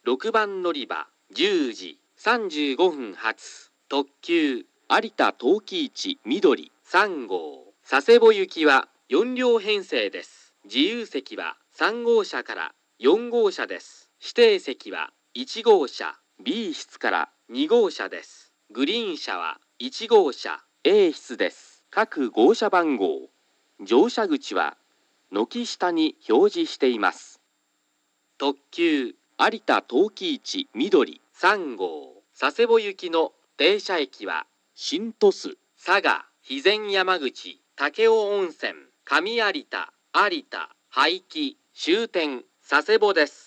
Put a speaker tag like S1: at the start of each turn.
S1: 6番乗り場10時35分発特急有田陶器市緑3号佐世保行きは4両編成です。自由席は3号車から4号車です。指定席は1号車 B 室から2号車です。グリーン車は1号車 A 室です。各号車番号、乗車口は軒下に表示しています。特急有田陶器市緑3号佐世保行きの停車駅は新鳥栖、佐賀、肥前山口、武雄温泉、上有田、有田、廃棄、終点、佐世保です。